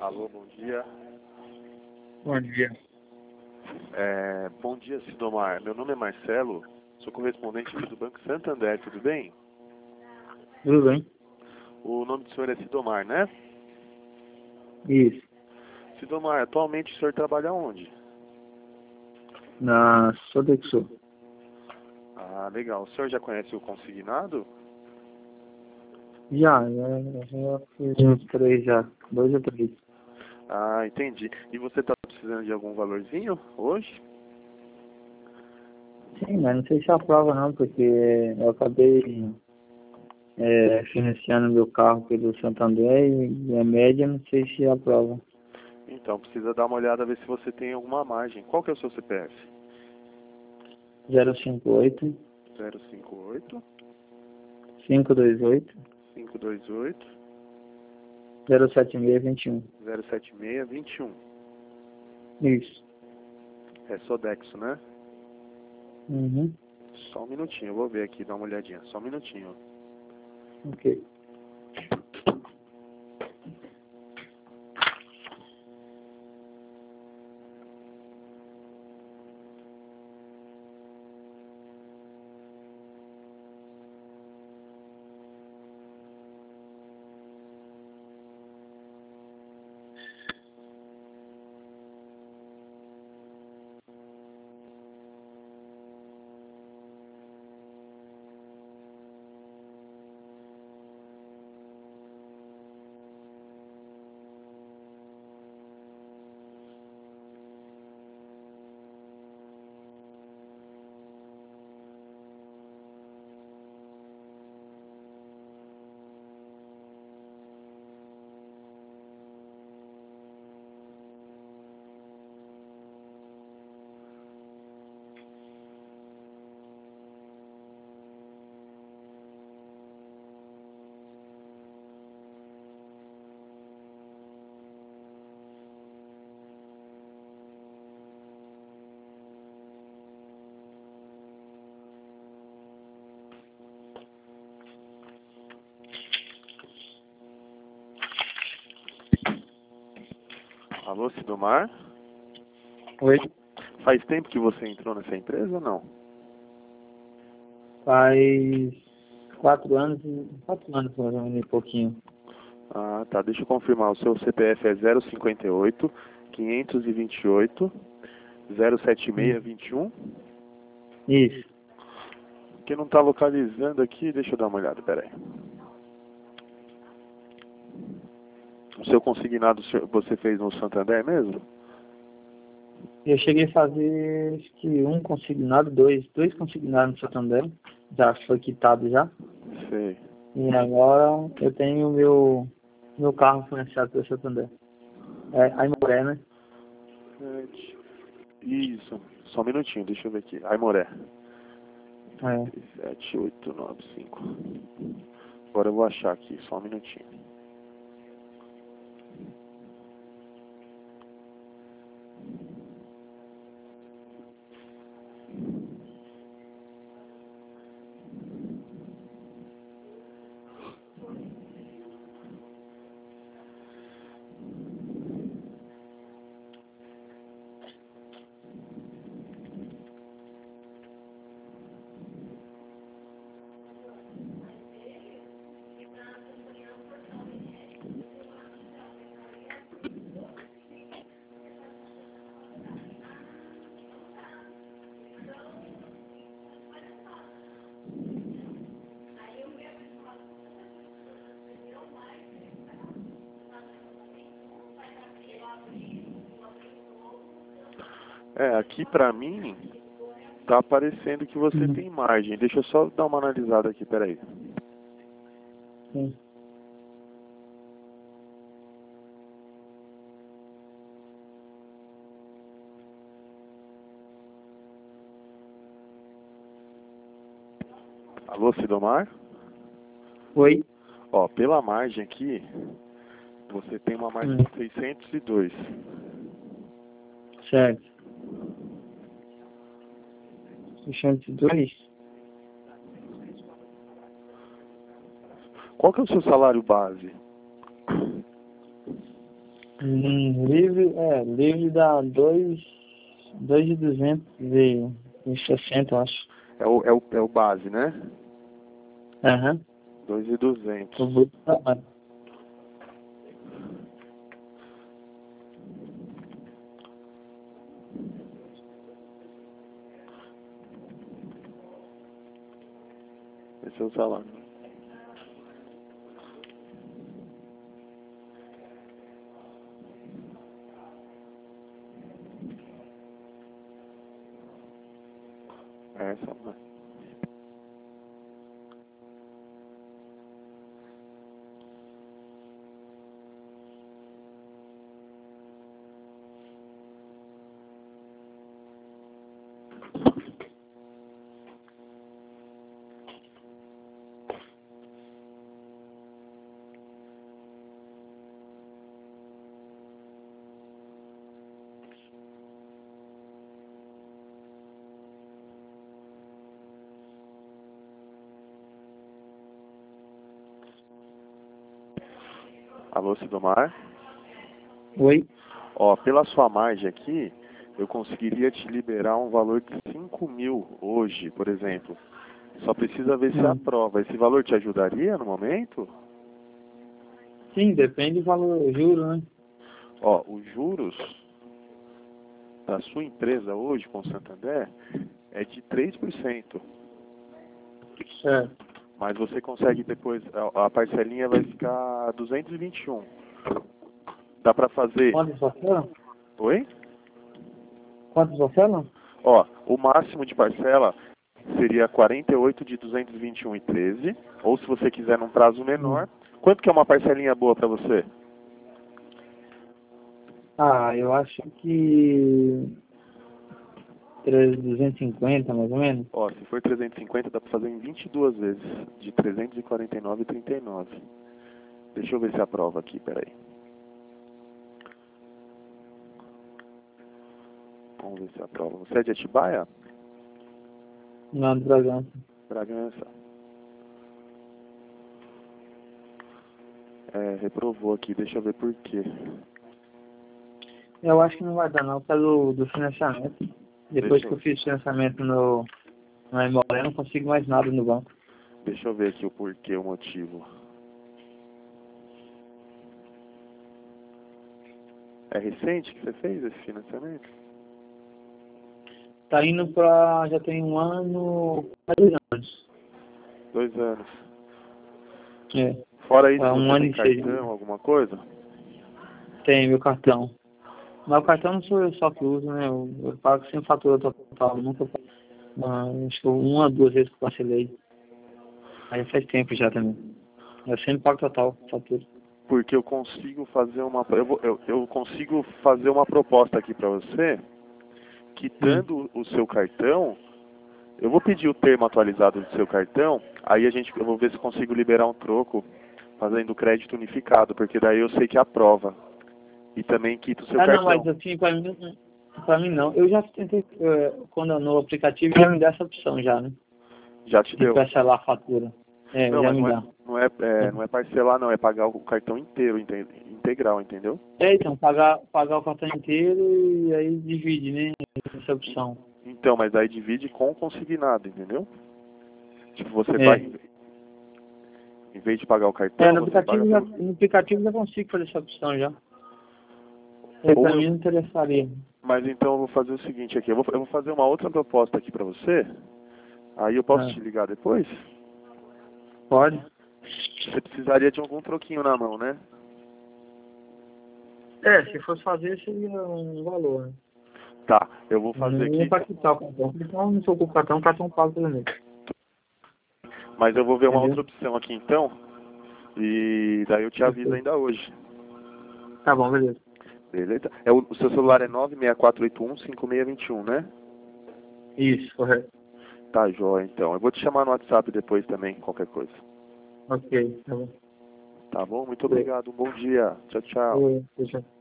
Alô, bom dia. Bom dia. Bom dia, Sidomar. Meu nome é Marcelo, sou correspondente aqui do Banco Santander, tudo bem? Tudo bem? O nome do senhor é Sidomar, né? Isso. Sidomar, atualmente o senhor trabalha onde? Na Sodexo. Ah, legal. O senhor já conhece o consignado? Já fiz uns 3 já. 2 ou 3. Ah, entendi. E você está precisando de algum valorzinho hoje? Sim, mas não sei se aprova não, porque eu acabei financiando meu carro pelo Santander e a média não sei se aprova. Então, precisa dar uma olhada, ver se você tem alguma margem. Qual que é o seu CPF? 058 058 528 528 07621. 07621. Isso. É Sodexo, né? Uhum. Só um minutinho, eu vou ver aqui, dar uma olhadinha. Só um minutinho. Ok. Alô, Sidomar? Oi. Faz tempo que você entrou nessa empresa ou não? Faz 4 anos, 4 anos mais ou menos, um pouquinho. Ah, tá. Deixa eu confirmar. O seu CPF é 058 528 07621. Isso. Que não tá localizando aqui, deixa eu dar uma olhada, peraí. O seu consignado você fez no Santander mesmo? Eu cheguei a fazer, acho que um consignado, dois consignados no Santander, já foi quitado já. Sei. E agora eu tenho meu carro financiado pelo Santander. É Aimoré, né? Isso. Só um minutinho, deixa eu ver aqui. Aimoré. É. 7895. Agora eu vou achar aqui, só um minutinho. Aqui pra mim tá aparecendo que você tem margem. Deixa eu só dar uma analisada aqui, peraí. Sim. Alô, Sidomar? Oi? Ó, pela margem aqui, você tem uma margem de 602. Certo. 602? Qual que é o seu salário base? Livre dá 2.260, eu acho. É o base, né? Aham. 2.200. O bruto tá mais. Esse é o salário. Essa, né? Alô, Sidomar? Oi? Ó, pela sua margem aqui, eu conseguiria te liberar um valor de 5.000 hoje, por exemplo. Só precisa ver se aprova. Esse valor te ajudaria no momento? Sim, depende do valor, juro, né? Ó, os juros da sua empresa hoje com o Santander é de 3%. Certo. Mas você consegue depois, a parcelinha vai ficar 221. Dá pra fazer... Quantos parcelam? Oi? Quantos parcelam? Ó, o máximo de parcela seria 48 de 221,13. Ou se você quiser num prazo menor. Quanto que é uma parcelinha boa pra você? Eu acho que 250, mais ou menos. Ó, se for 350 dá pra fazer em 22 vezes. De 349,39. Deixa eu ver se aprova aqui, peraí. Vamos ver se aprova. Você é de Atibaia? Não, do Bragança. Bragança. Reprovou aqui, deixa eu ver por quê. Eu acho que não vai dar não, por causa do financiamento. Depois que eu fiz financiamento no Imoré, eu não consigo mais nada no banco. Deixa eu ver aqui o porquê, o motivo. É recente que você fez esse financiamento? Tá indo pra... já tem 1 ano, 2 anos. 2 anos. É. Fora isso, Um você ano tem e 6 cartão, alguma coisa? Tem meu cartão. Mas o cartão não sou eu só que uso, né? Eu pago sem fatura total. Nunca pago. Acho que 1 ou 2 vezes que eu parcelei. Aí faz tempo já também. Eu sempre pago total, fatura. Porque eu consigo fazer uma... Eu consigo fazer uma proposta aqui pra você, quitando o seu cartão. Eu vou pedir o termo atualizado do seu cartão, aí eu vou ver se consigo liberar um troco fazendo crédito unificado, porque daí eu sei que aprova. E também quita o seu cartão. Não, mas assim, pra mim não. Eu já tentei, quando no aplicativo, já me dá essa opção já, né? Já te De deu? parcelar a fatura. Não, Já mas me dá. não é parcelar não, é pagar o cartão inteiro, integral, entendeu? Então, pagar o cartão inteiro e aí divide, né? Essa opção. Então, mas aí divide com o consignado, entendeu? Tipo, você vai, em vez de pagar o cartão, No você paga no aplicativo já consigo fazer essa opção já. Pra mim não interessaria. Mas então eu vou fazer o seguinte aqui, eu vou fazer uma outra proposta aqui pra você, aí eu posso te ligar depois? Pode. Você precisaria de algum troquinho na mão, né? Se fosse fazer, seria um valor, né? Tá, eu vou fazer aqui. Não para quitar o cartão. Então, não sou com o cartão pago pelo mês. Mas eu vou ver uma outra opção aqui então, e daí eu te aviso ainda hoje. Tá bom, beleza. Beleza? O seu celular é 964815621, né? Isso, correto. Tá, jóia, então. Eu vou te chamar no WhatsApp depois também, qualquer coisa. Ok, tá bom. Tá bom? Muito obrigado. Um bom dia. Tchau, tchau. Tchau.